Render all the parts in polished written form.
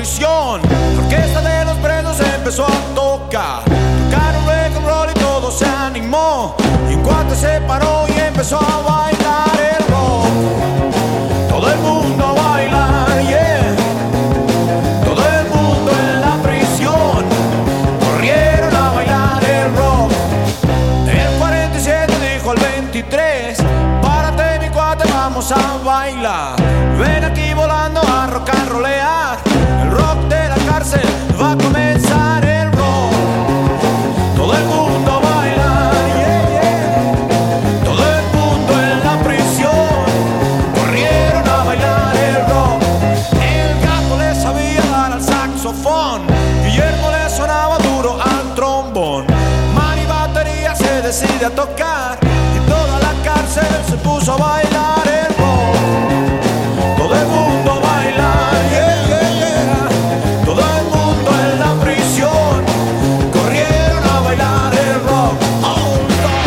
prisión. La orquesta de los presos empezó a tocar. Tocaron rock and roll y todo se animó. Y en cuanto se paró y empezó a bailar el rock, todo el mundo a bailar, yeah. Todo el mundo en la prisión corrieron a bailar el rock. El 47 dijo al 23: párate mi cuate, vamos a bailar. Ven aquí volando a rock and rollear. El rock de la cárcel va a comenzar el rock. Todo el mundo a bailar, yeah, yeah. Todo el mundo en la prisión corrieron a bailar el rock. El gato le sabía dar al saxofón, Guillermo le sonaba duro al trombón. Manny batería se decide a tocar y toda la cárcel se puso a bailar el rock. Todo el mundo a bailar, yeah, yeah, yeah. Todo el mundo en la prisión corrieron a bailar el rock. Oh,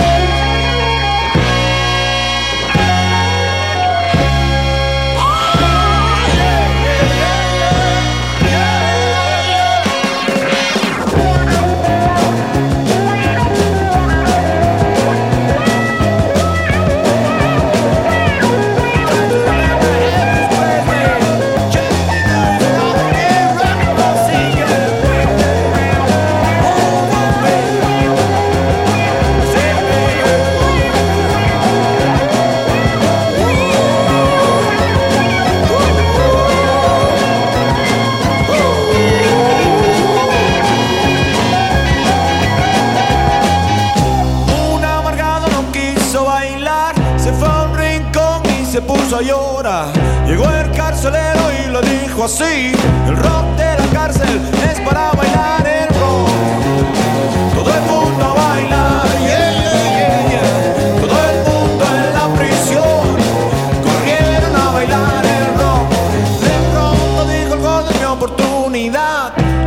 se puso a llorar. Llegó el carcelero y le dijo así: el rock de la cárcel es para bailar el rock. Todo el mundo a bailar, yeah, yeah, yeah. Todo el mundo en la prisión corrieron a bailar el rock. De pronto dijo el gordo: es mi oportunidad.